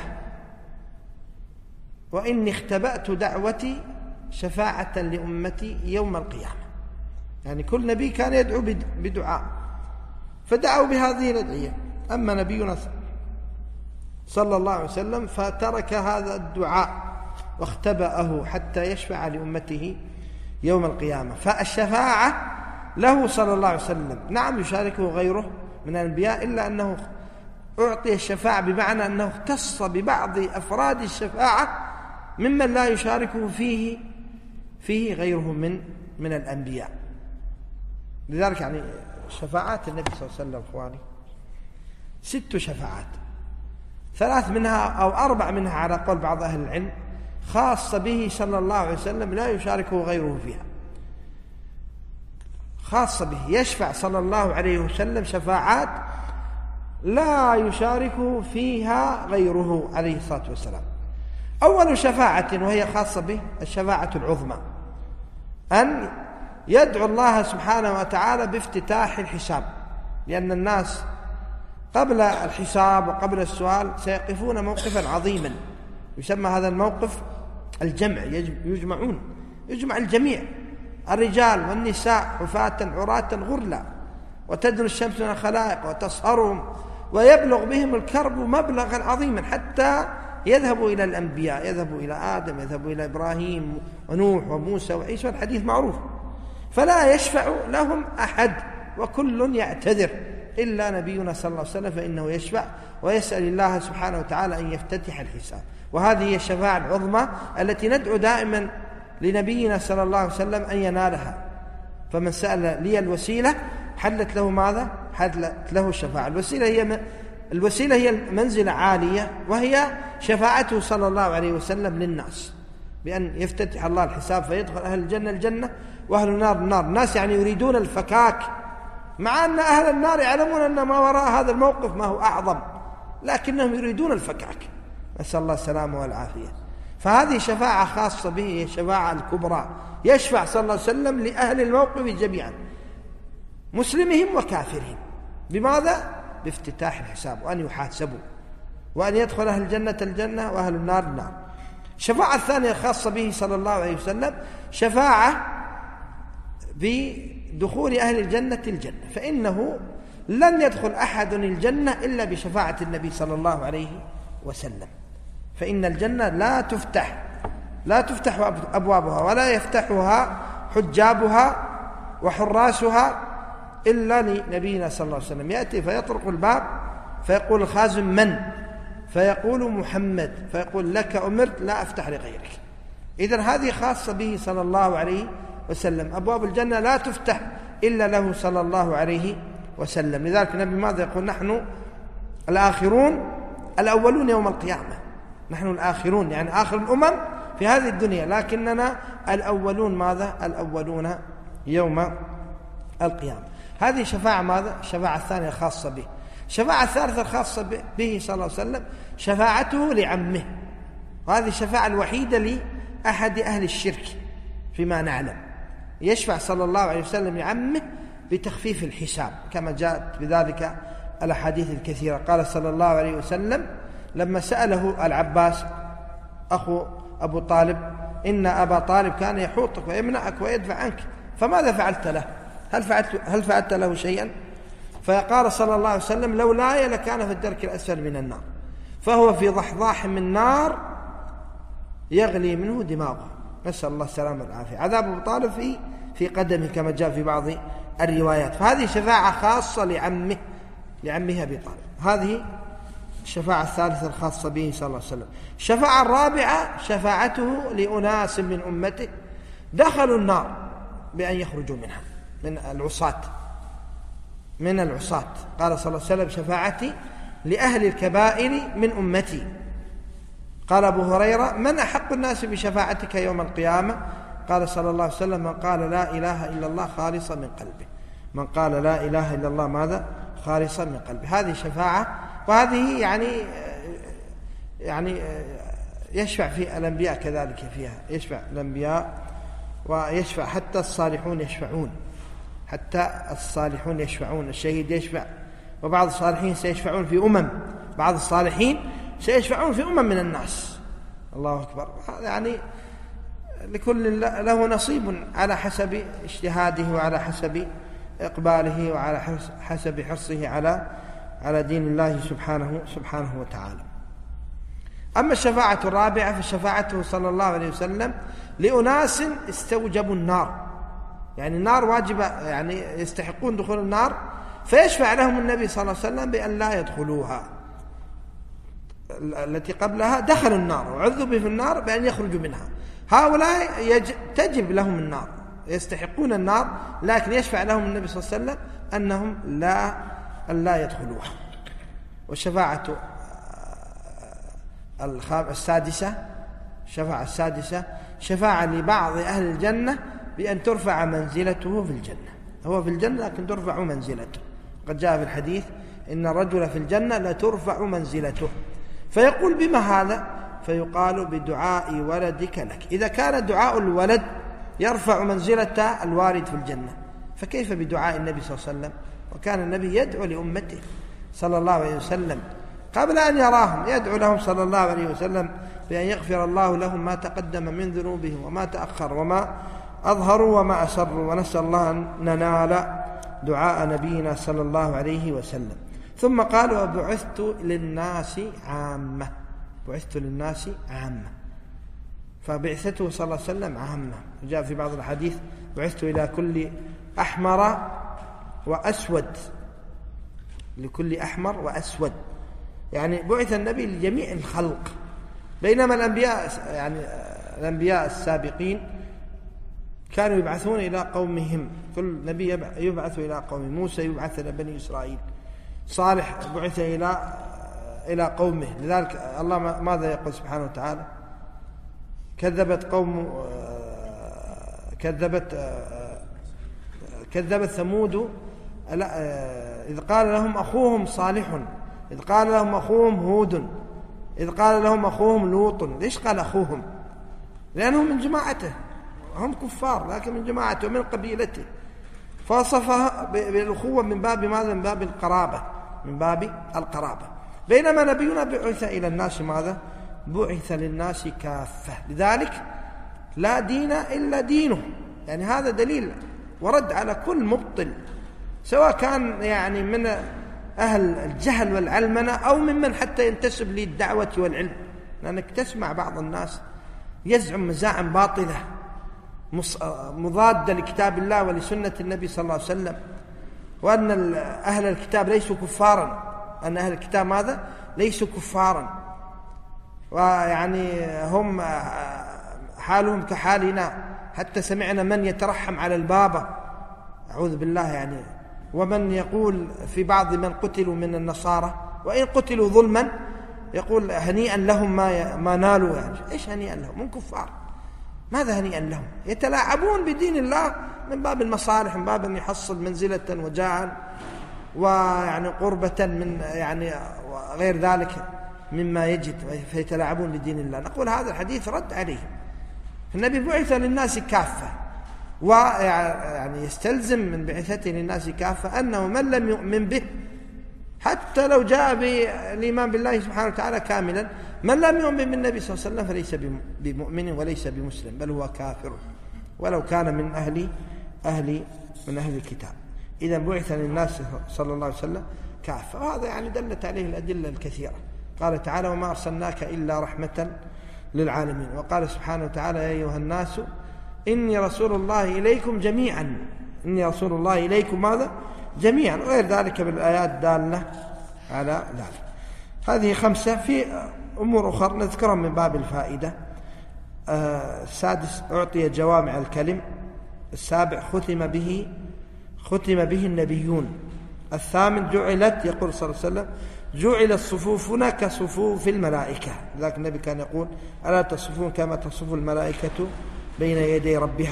S3: وإني اختبأت دعوتي شفاعة لأمتي يوم القيامة. يعني كل نبي كان يدعو بدعاء، فدعوا بهذه الأدعية. أما نبينا صلى الله عليه وسلم فترك هذا الدعاء واختبأه حتى يشفع لأمته يوم القيامة. فالشفاعة له صلى الله عليه وسلم، نعم يشاركه غيره من الأنبياء، إلا أنه أعطي الشفاعة بمعنى أنه اختص ببعض أفراد الشفاعة ممن لا يشاركه فيه فيه غيره من من الأنبياء. لذلك يعني شفاعات النبي صلى الله عليه وسلم إخواني ست شفاعات، ثلاث منها أو أربع منها على قول بعض أهل العلم خاصة به صلى الله عليه وسلم لا يشاركه غيره فيها، خاصة به، يشفع صلى الله عليه وسلم شفاعات لا يشاركه فيها غيره عليه الصلاة والسلام. أول شفاعة وهي خاصة به الشفاعة العظمى، أن يدعو الله سبحانه وتعالى بافتتاح الحساب، لأن الناس قبل الحساب وقبل السؤال سيقفون موقفا عظيما، يسمى هذا الموقف الجمع، يجمعون يجمع الجميع، الرجال والنساء حفاة عراة غرلا، وتدنو الشمس من الخلائق وتصهرهم، ويبلغ بهم الكرب مبلغا عظيما حتى يذهبوا إلى الأنبياء، يذهبوا إلى آدم، يذهبوا إلى إبراهيم ونوح وموسى وعيسى، الحديث معروف. فلا يشفع لهم أحد وكل يعتذر إلا نبينا صلى الله عليه وسلم، فإنه يشفع ويسأل الله سبحانه وتعالى أن يفتتح الحساب. وهذه هي الشفاعة العظمى التي ندعو دائما لنبينا صلى الله عليه وسلم أن ينالها. فمن سأل لي الوسيلة حلت له ماذا؟ حلت له الشفاعة. الوسيلة هي الوسيلة هي منزلة عالية، وهي شفاعته صلى الله عليه وسلم للناس بأن يفتتح الله الحساب فيدخل أهل الجنة الجنة وأهل النار النار. الناس يعني يريدون الفكاك، مع أن أهل النار يعلمون أن ما وراء هذا الموقف ما هو أعظم، لكنهم يريدون الفكاك، نسأل الله السلامة والعافية. فهذه شفاعة خاصة به، هي الشفاعة الكبرى، يشفع صلى الله عليه وسلم لأهل الموقف جميعا مسلمهم وكافرهم. بماذا؟ بافتتاح الحساب، وأن يحاسبوا، وأن يدخل أهل الجنة الجنة وأهل النار النار. الشفاعة الثانية الخاصة به صلى الله عليه وسلم شفاعة بدخول أهل الجنة الجنة، فإنه لن يدخل أحد الجنة إلا بشفاعة النبي صلى الله عليه وسلم. فإن الجنة لا تفتح لا تفتح أبوابها ولا يفتحها حجابها وحراسها إلا لنبينا صلى الله عليه وسلم. يأتي فيطرق الباب فيقول الخازن من؟ فيقول محمد، فيقول لك أمرت لا أفتح لغيرك. إذن هذه خاصة به صلى الله عليه وسلم. أبواب الجنة لا تفتح إلا له صلى الله عليه وسلم. لذلك النبي ماذا يقول؟ نحن الآخرون الأولون يوم القيامة، نحن الآخرون يعني آخر الأمم في هذه الدنيا، لكننا الأولون ماذا؟ الأولون يوم القيامة. هذه شفاعة ماذا؟ الشفاعة الثانية خاصة به. الشفاعة الثالثة الخاصة به صلى الله عليه وسلم شفاعته لعمه، وهذه الشفاعة الوحيدة لأحد أهل الشرك فيما نعلم. يشفع صلى الله عليه وسلم لعمه بتخفيف الحساب كما جاءت بذلك الأحاديث الكثيرة. قال صلى الله عليه وسلم لما سأله العباس أخو أبو طالب إن أبا طالب كان يحوطك ويمنعك ويدفع عنك، فماذا فعلت له؟ هل فعلت, هل فعلت له شيئا؟ فقال صلى الله عليه وسلم لولاي لكان في الدرك الأسفل من النار، فهو في ضحضاح من نار يغلي منه دماغه، نسأل الله السلامة والعافية. عذاب أبو طالب في في قدمه كما جاء في بعض الروايات. فهذه شفاعة خاصة لعمه لعمه أبي طالب. هذه الشفاعة الثالثة الخاصة به صلى الله عليه وسلم. الشفاعة الرابعة شفاعته لأناس من أمته دخلوا النار بأن يخرجوا منها، من العصاة من العصاة قال صلى الله عليه وسلم شفاعتي لأهل الكبائر من أمتي. قال أبو هريرة من أحق الناس بشفاعتك يوم القيامة؟ قال صلى الله عليه وسلم من قال لا إله إلا الله خالصا من قلبه. من قال لا إله إلا الله ماذا خالصا من قلبه. هذه شفاعة، وهذه يعني يعني يشفع في الأنبياء كذلك فيها، يشفع الأنبياء ويشفع حتى الصالحون يشفعون، حتى الصالحون يشفعون، الشهيد يشفع، وبعض الصالحين سيشفعون في أمم، بعض الصالحين سيشفعون في أمم من الناس. الله أكبر. يعني لكل له نصيب على حسب اجتهاده وعلى حسب إقباله وعلى حسب حرصه على على دين الله سبحانه سبحانه وتعالى. أما الشفاعة الرابعة فشفاعته صلى الله عليه وسلم لأناس استوجبوا النار، يعني النار واجبة، يعني يستحقون دخول النار، فيشفع لهم النبي صلى الله عليه وسلم بأن لا يدخلوها. التي قبلها دخلوا النار وعذبوا في النار بأن يخرجوا منها، هؤلاء يج... تجب لهم النار، يستحقون النار، لكن يشفع لهم النبي صلى الله عليه وسلم أنهم لا أن لا يدخلوها. والشفاعة السادسة، الشفاعة السادسة شفاعة لبعض أهل الجنة بأن ترفع منزلته في الجنة، هو في الجنة لكن ترفع منزلته. قد جاء في الحديث إن الرجل في الجنة لا ترفع منزلته، فيقول بما هذا؟ فيقال بدعاء ولدك لك. إذا كان دعاء الولد يرفع منزلة الوارد في الجنة، فكيف بدعاء النبي صلى الله عليه وسلم؟ وكان النبي يدعو لأمته صلى الله عليه وسلم قبل أن يراهم، يدعو لهم صلى الله عليه وسلم بأن يغفر الله لهم ما تقدم من ذنوبهم وما تأخر وما أظهروا وما أسروا، ونسأل الله أن ننال دعاء نبينا صلى الله عليه وسلم. ثم قال وبعثت للناس عامة، بعثت للناس عامة، فبعثته صلى الله عليه وسلم عامة. جاء في بعض الحديث بعثت إلى كل أحمر وأسود، لكل أحمر وأسود، يعني بعث النبي لجميع الخلق، بينما الأنبياء يعني الأنبياء السابقين كانوا يبعثون إلى قومهم، كل نبي يبعث إلى قومه. موسى يبعث إلى بني إسرائيل، صالح بعث إلى إلى قومه. لذلك الله ماذا يقول سبحانه وتعالى؟ كذبت قوم كذبت كذبت ثمود إذ قال لهم أخوهم صالح، إذ قال لهم أخوهم هود، إذ قال لهم أخوهم لوط. ليش قال أخوهم؟ لأنهم من جماعته، هم كفار لكن من جماعته ومن قبيلته، فوصفها بالأخوة من باب ماذا؟ من باب القرابة، من باب القرابة. بينما نبينا بعث إلى الناس ماذا؟ بعث للناس كافة، لذلك لا دين إلا دينه. يعني هذا دليل ورد على كل مبطل، سواء كان يعني من أهل الجهل والعلمنة أو ممن حتى ينتسب للدعوة والعلم، لأنك تسمع بعض الناس يزعم مزاعم باطلة مضادة لكتاب الله ولسنة النبي صلى الله عليه وسلم، وأن أهل الكتاب ليسوا كفارا، أن أهل الكتاب ماذا؟ ليسوا كفارا، ويعني هم حالهم كحالنا، حتى سمعنا من يترحم على البابا، أعوذ بالله. يعني ومن يقول في بعض من قتلوا من النصارى وإن قتلوا ظلما يقول هنيئا لهم ما ما نالوا. يعني إيش هنيئا لهم؟ من كفار، ماذا هنيئا لهم؟ يتلاعبون بدين الله من باب المصالح، من باب أن يحصل منزلة وجاعا ويعني قربة من يعني غير ذلك مما يجد، فيتلاعبون بدين الله. نقول هذا الحديث رد عليه. النبي بعث للناس كافة، ويعني يستلزم من بعثته للناس كافة أنه من لم يؤمن به حتى لو جاء بالإيمان بالله سبحانه وتعالى كاملا، من لم يؤمن بالنبي صلى الله عليه وسلم فليس بمؤمن وليس بمسلم، بل هو كافر ولو كان من أهل أهل من أهل الكتاب. إذا بعث للناس صلى الله عليه وسلم كافة، وهذا يعني دلت عليه الأدلة الكثيرة. قال تعالى وما أرسلناك إلا رحمة للعالمين، وقال سبحانه وتعالى يا أيها الناس إني رسول الله إليكم جميعا، إني رسول الله إليكم ماذا؟ جميعا، وغير ذلك بالآيات دالة على ذلك. هذه خمسة. في أمور أخرى نذكرها من باب الفائدة. آه السادس أعطي جوامع الكلم. السابع ختم به ختم به النبيون. الثامن جعلت، يقول صلى الله عليه وسلم جعلت صفوفنا كصفوف الملائكة، لذلك النبي كان يقول ألا تصفون كما تصف الملائكة بين يدي ربها.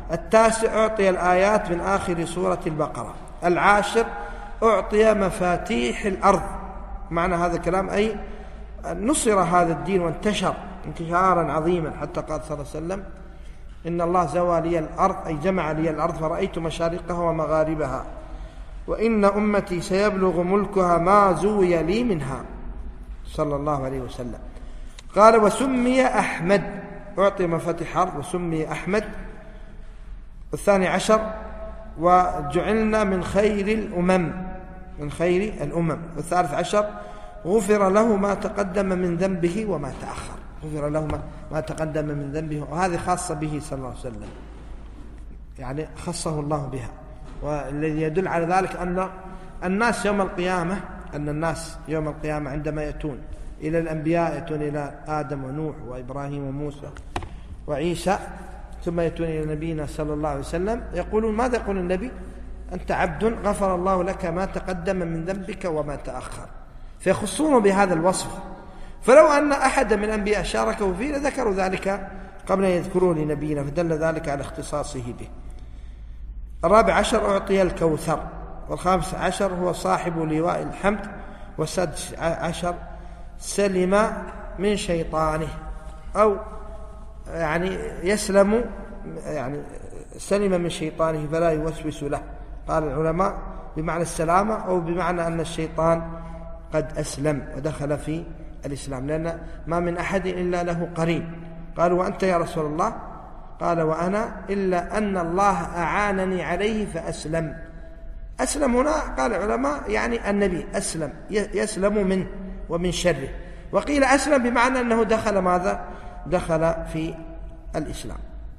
S3: التاسع أعطي الآيات من آخر سورة البقرة. العاشر أعطي مفاتيح الأرض. معنى هذا الكلام أي نصر هذا الدين وانتشر انتشارا عظيما، حتى قال صلى الله عليه وسلم إن الله زوى لي الأرض أي جمع لي الأرض فرأيت مشارقها ومغاربها، وإن أمتي سيبلغ ملكها ما زوي لي منها صلى الله عليه وسلم. قال وسمي أحمد، أعطي مفاتيح الأرض وسمي أحمد. الثاني عشر وجعلنا من خير الأمم، من خير الأمم. والثالث عشر غفر له ما تقدم من ذنبه وما تأخر، غفر له ما تقدم من ذنبه، وهذه خاصة به صلى الله عليه وسلم، يعني خصه الله بها. والذي يدل على ذلك أن الناس يوم القيامة أن الناس يوم القيامة عندما يأتون إلى الأنبياء، يأتون إلى آدم ونوح وإبراهيم وموسى وعيسى، ثم يأتون إلى نبينا صلى الله عليه وسلم، يقولون ماذا يقول النبي؟ أنت عبد غفر الله لك ما تقدم من ذنبك وما تأخر، فيخصونه بهذا الوصف. فلو أن أحد من الأنبياء شاركه فيه لذكروا ذلك قبل أن يذكروه لنبينا، فدل ذلك على اختصاصه به. الرابع عشر أعطي الكوثر. والخامس عشر هو صاحب لواء الحمد. والسادس عشر سلم من شيطانه، أو يعني يسلم، يعني سلم من شيطانه فلا يوسوس له. قال العلماء بمعنى السلامة أو بمعنى أن الشيطان قد أسلم ودخل في الإسلام، لأن ما من أحد إلا له قرين. قالوا وأنت يا رسول الله؟ قال وأنا إلا أن الله أعانني عليه فأسلم. أسلم هنا قال العلماء يعني النبي أسلم، يسلم منه ومن شره. وقيل أسلم بمعنى أنه دخل ماذا؟ دخل في الإسلام.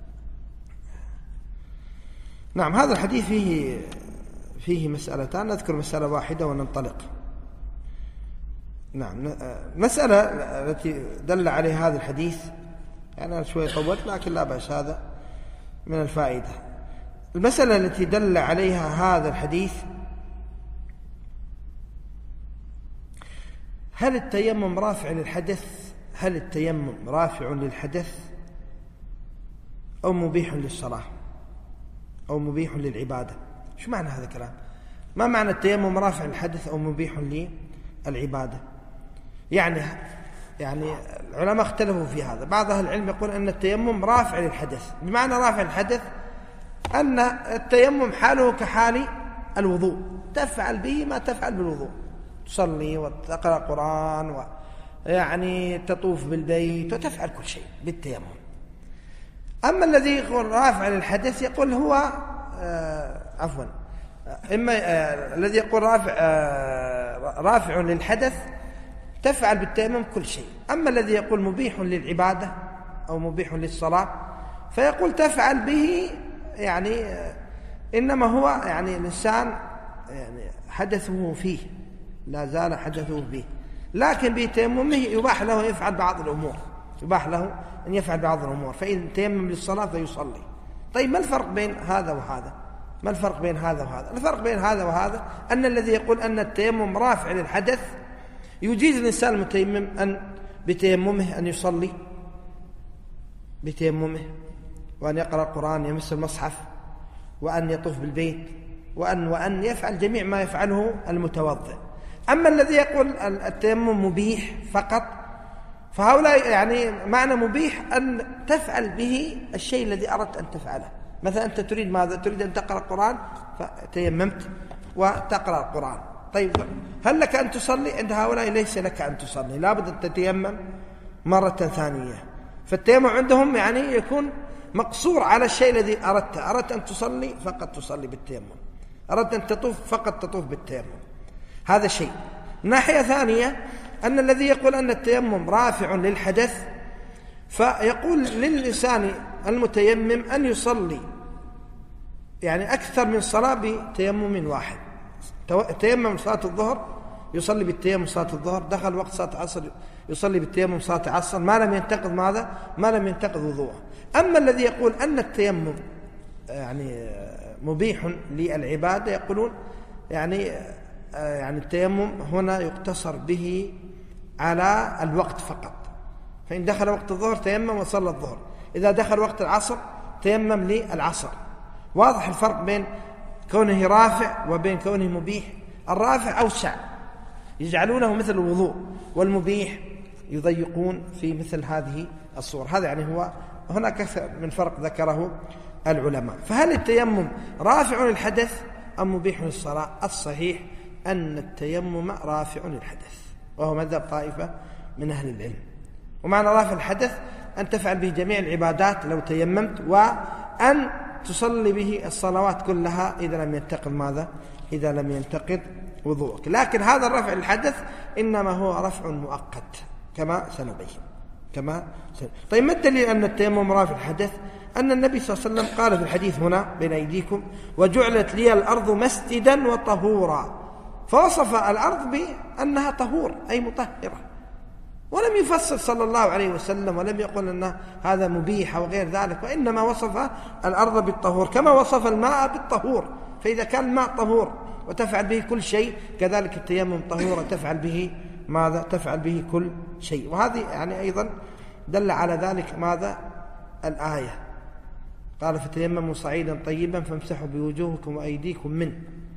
S3: نعم، هذا الحديث فيه فيه مسألتان، نذكر مسألة واحدة وننطلق. نعم، مسألة التي دل عليها هذا الحديث، يعني أنا شوي طولت لكن لا بأس، هذا من الفائدة. المسألة التي دل عليها هذا الحديث، هل التيمم رافع للحدث؟ هل التيمم رافع للحدث أو مبيح للصلاة أو مبيح للعبادة؟ شو معنى هذا الكلام؟ ما معنى التيمم رافع للحدث أو مبيح للعبادة؟ يعني يعني العلماء اختلفوا في هذا. بعض أهل العلم يقول أن التيمم رافع للحدث، بمعنى رافع للحدث أن التيمم حاله كحال الوضوء، تفعل به ما تفعل بالوضوء، تصلي وتقرأ قرآن ويعني تطوف بالبيت وتفعل كل شيء بالتيمم. أما الذي يقول رافع للحدث يقول هو آه عفوا إما آه الذي يقول رافع آه رافع للحدث تفعل بالتيمم كل شيء. أما الذي يقول مبيح للعبادة أو مبيح للصلاة فيقول تفعل به، يعني آه إنما هو يعني الإنسان يعني حدثه فيه، لا زال حدثه فيه، لكن بتيممه يباح له يفعل بعض الأمور، يباح له أن يفعل بعض الأمور. فإن تيمم للصلاة فيصلي. طيب ما الفرق بين هذا وهذا؟ ما الفرق بين هذا وهذا؟ الفرق بين هذا وهذا أن الذي يقول أن التيمم رافع للحدث يجيز الإنسان المتيمم أن بتيممه أن يصلي بتيممه، وأن يقرأ القرآن، يمس المصحف، وأن يطوف بالبيت، وأن وأن يفعل جميع ما يفعله المتوضئ. أما الذي يقول التيمم مبيح فقط فهؤلاء يعني معنى مبيح أن تفعل به الشيء الذي أردت أن تفعله. مثلا أنت تريد ماذا؟ تريد أن تقرأ القرآن فتيممت وتقرأ القرآن. طيب هل لك أن تصلي؟ عند هؤلاء ليس لك أن تصلي، لابد أن تتيمم مرة ثانية. فالتيمم عندهم يعني يكون مقصور على الشيء الذي أردته. أردت أن تصلي فقط تصلي بالتيمم، أردت أن تطوف فقط تطوف بالتيمم. هذا شيء. ناحية ثانية أن الذي يقول أن التيمم رافع للحدث فيقول للإنسان المتيمم أن يصلي يعني أكثر من صلاة بتيمم واحد. تيمم صلاة الظهر يصلي بالتيمم صلاة الظهر، دخل وقت صلاة العصر يصلي بالتيمم صلاة العصر، ما لم ينتقض ماذا؟ ما لم ينتقض وضوءه. أما الذي يقول أن التيمم يعني مبيح للعبادة يقولون يعني يعني التيمم هنا يقتصر به على الوقت فقط. فإن دخل وقت الظهر تيمم وصلى الظهر، إذا دخل وقت العصر تيمم للعصر. واضح الفرق بين كونه رافع وبين كونه مبيح. الرافع أوسع يجعلونه مثل الوضوء، والمبيح يضيقون في مثل هذه الصور. هذا يعني هو هناك أكثر من فرق ذكره العلماء. فهل التيمم رافع للحدث أم مبيح للصلاة؟ الصحيح أن التيمم رافع للحدث، وهو مذهب طائفة من أهل العلم. ومعنى رافع الحدث أن تفعل به جميع العبادات لو تيممت، وأن تصلي به الصلوات كلها إذا لم ينتقض ماذا؟ إذا لم ينتقض وضوءك. لكن هذا الرفع للحدث إنما هو رفع مؤقت كما سنبين كما سنبين. طيب ما الدليل أن التيمم رافع الحدث؟ أن النبي صلى الله عليه وسلم قال في الحديث هنا بين أيديكم: وجعلت لي الأرض مسجدا وطهورا، فوصف الأرض بأنها طهور أي مطهرة، ولم يفسر صلى الله عليه وسلم ولم يقل أن هذا مبيح أو غير ذلك، وإنما وصف الأرض بالطهور كما وصف الماء بالطهور. فإذا كان الماء طهور وتفعل به كل شيء، كذلك التيمم طهور تفعل به ماذا؟ تفعل به كل شيء. وهذه يعني أيضا دل على ذلك ماذا؟ الآية قال: فتيمموا صعيدا طيبا فامسحوا بوجوهكم وأيديكم منه.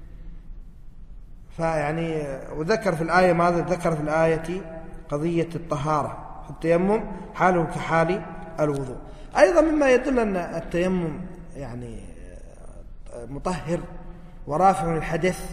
S3: فيعني وذكر في الآية ماذا؟ ذكر في الآية قضية الطهارة، التيمم حاله كحال الوضوء. أيضا مما يدل أن التيمم يعني مطهر ورافع للحدث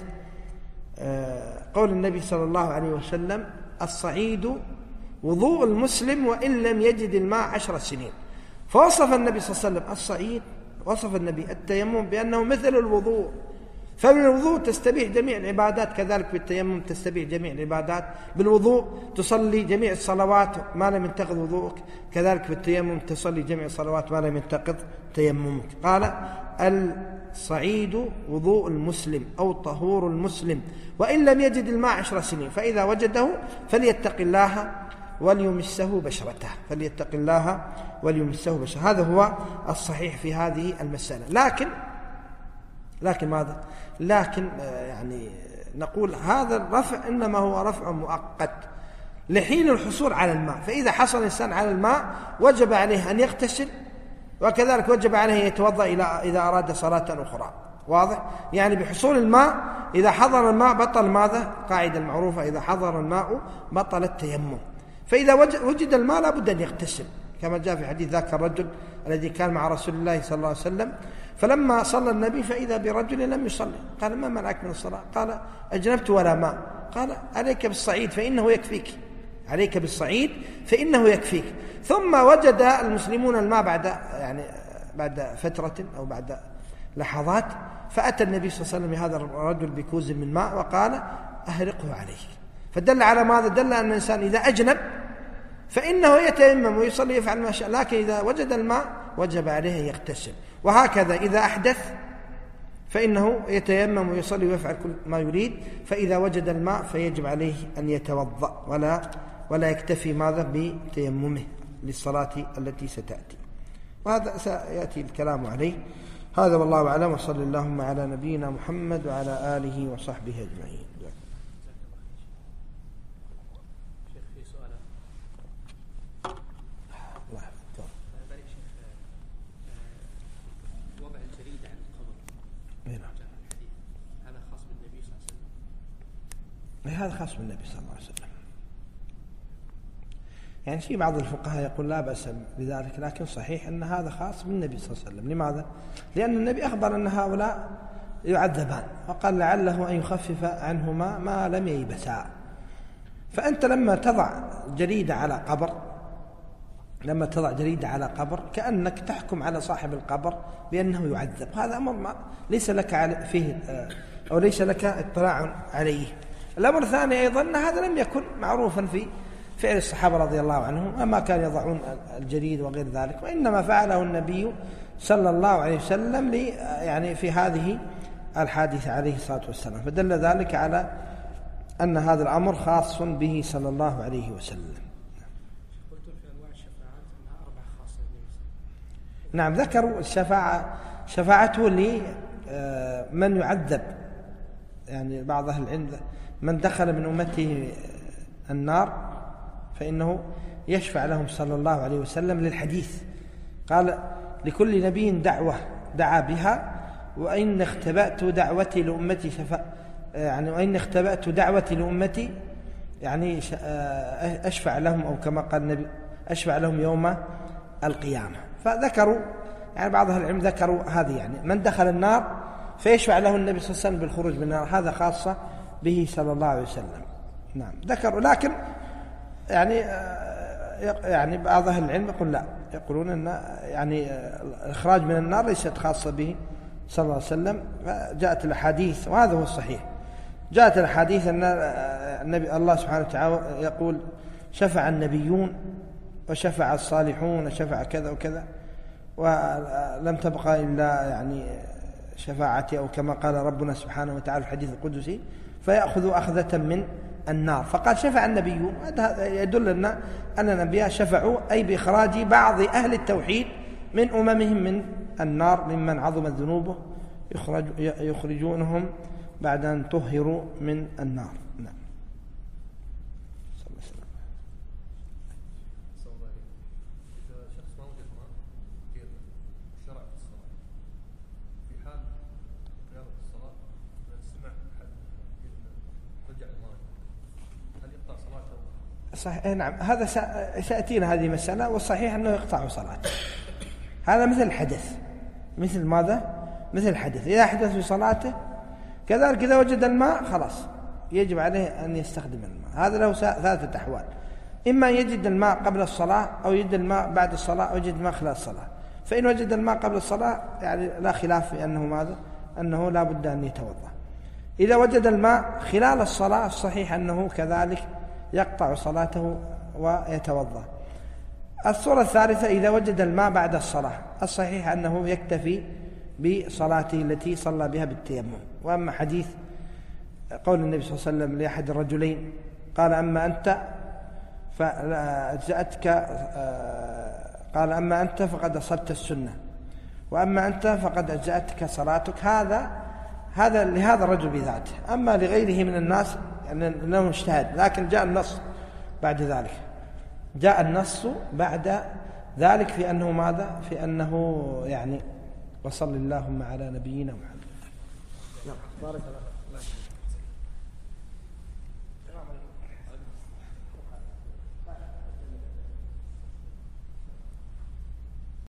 S3: قول النبي صلى الله عليه وسلم: الصعيد وضوء المسلم وإن لم يجد الماء عشر سنين. فوصف النبي صلى الله عليه وسلم الصعيد، وصف النبي التيمم بأنه مثل الوضوء. فمن الوضوء تستبيح جميع العبادات، كذلك بالتيمم تستبيح جميع العبادات. بالوضوء تصلي جميع الصلوات ما لم ينتقض وضوءك، كذلك بالتيمم تصلي جميع الصلوات ما لم ينتقض تيممك. قال: الصعيد وضوء المسلم أو طهور المسلم وإن لم يجد الماء عشر سنين، فإذا وجده فليتق الله وليمسه بشرته فليتق الله وليمسه بشرته. هذا هو الصحيح في هذه المسألة. لكن لكن ماذا؟ لكن يعني نقول هذا الرفع إنما هو رفع مؤقت لحين الحصول على الماء. فإذا حصل الإنسان على الماء وجب عليه أن يغتسل، وكذلك وجب عليه أن يتوضأ إذا أراد صلاة أخرى. واضح؟ يعني بحصول الماء، إذا حضر الماء بطل ماذا؟ قاعدة المعروفة: إذا حضر الماء بطل التيمم. فإذا وجد الماء لابد أن يغتسل، كما جاء في حديث ذاك الرجل الذي كان مع رسول الله صلى الله عليه وسلم، فلما صلى النبي فإذا برجل لم يصلي، قال: ما منعك من الصلاة؟ قال: أجنبت ولا ماء. قال: عليك بالصعيد فإنه يكفيك عليك بالصعيد فإنه يكفيك. ثم وجد المسلمون الماء بعد يعني بعد فترة أو بعد لحظات، فأتى النبي صلى الله عليه وسلم هذا الرجل بكوز من ماء وقال: أهرقه عليه. فدل على ماذا؟ دل أن الإنسان إذا أجنب فإنه يتيمم ويصلي يفعل ما شاء، لكن إذا وجد الماء وجب عليه أن يغتسل. وهكذا إذا أحدث فإنه يتيمم ويصلي ويفعل كل ما يريد، فإذا وجد الماء فيجب عليه أن يتوضأ ولا ولا يكتفي ماذا؟ بتيممه للصلاة التي ستأتي. وهذا سيأتي الكلام عليه. هذا والله أعلم، وصلى اللهم على نبينا محمد وعلى آله وصحبه أجمعين. هذا خاص بالنبي صلى الله عليه وسلم. يعني في بعض الفقهاء يقول لا بأس بذلك، لكن صحيح أن هذا خاص بالنبي صلى الله عليه وسلم. لماذا؟ لأن النبي أخبر أن هؤلاء يعذبان، وقال لعله أن يخفف عنهما ما لم ييبسا. فأنت لما تضع جريدة على قبر لما تضع جريدة على قبر كأنك تحكم على صاحب القبر بأنه يعذب. هذا أمر ما ليس لك فيه أو ليس لك اطلاع عليه. الأمر الثاني أيضا أن هذا لم يكن معروفا في فعل الصحابة رضي الله عنهم، وما كان يضعون الجريد وغير ذلك، وإنما فعله النبي صلى الله عليه وسلم لي يعني في هذه الحادثة عليه الصلاة والسلام. فدل ذلك على أن هذا الأمر خاص به صلى الله عليه وسلم. نعم، ذكروا الشفاعة شفاعته لمن يعذب، يعني بعض أهل العلم من دخل من أمته النار فإنه يشفع لهم صلى الله عليه وسلم للحديث. قال لكل نبي دعوة دعا بها، وإن اختبأت دعوتي لأمتي شفاء، يعني وإن اختبأت دعوتي لأمتي يعني أشفع لهم، أو كما قال النبي أشفع لهم يوم القيامة. فذكروا يعني بعض أهل العلم ذكروا هذه، يعني من دخل النار فيشفع له النبي صلى الله عليه وسلم بالخروج من النار، هذا خاصة به صلى الله عليه وسلم. نعم ذكروا، لكن يعني يعني بعض أهل العلم يقول لا، يقولون أن يعني الإخراج من النار ليست خاصة به صلى الله عليه وسلم. فجاءت الأحاديث وهذا هو الصحيح، جاءت الحديث أن النبي الله سبحانه وتعالى يقول شفع النبيون وشفع الصالحون وشفع كذا وكذا، ولم تبقى إلا يعني شفاعتي، أو كما قال ربنا سبحانه وتعالى في الحديث القدسي فيأخذ أخذة من النار. فقال شفع النبيون، هذا يدل لنا أن النبي شفعوا أي بإخراج بعض أهل التوحيد من أممهم من النار، ممن عظمت ذنوبه يخرج يخرجونهم بعد أن طهروا من النار. نعم. صلى الله عليه وسلم.
S4: إذا شخص ما وجد ماء غير شرع في الصلاة، في حال قيام الصلاة سمع أحد رجع الماء، هل يقطع صلاته؟
S3: صحيح. نعم هذا سأتينا هذه مسألة، والصحيح أنه يقطع صلاته. هذا مثل الحدث، مثل ماذا؟ مثل الحدث، إذا حدث في صلاته. كذلك إذا وجد الماء خلاص يجب عليه أن يستخدم الماء. هذا له ثلاثة أحوال، إما يجد الماء قبل الصلاة، أو يجد الماء بعد الصلاة، أو يجد الماء خلال الصلاة. فإن وجد الماء قبل الصلاة يعني لا خلاف في أنه ماذا؟ أنه لا بد أن يتوضأ. إذا وجد الماء خلال الصلاة الصحيح أنه كذلك يقطع صلاته ويتوضأ. الصورة الثالثة إذا وجد الماء بعد الصلاة الصحيح أنه يكتفي بصلاته التي صلى بها بالتيمم. وأما حديث قول النبي صلى الله عليه وسلم لأحد الرجلين قال أما أنت فأجزأتك، قال أما أنت فقد أصبت السنة، وأما أنت فقد أجزأتك صلاتك، هذا هذا لهذا الرجل بذاته. أما لغيره من الناس يعني أنه اجتهد، لكن جاء النص بعد ذلك، جاء النص بعد ذلك في أنه ماذا؟ في أنه يعني وصل اللهم على نبينا محمد. بارك الله.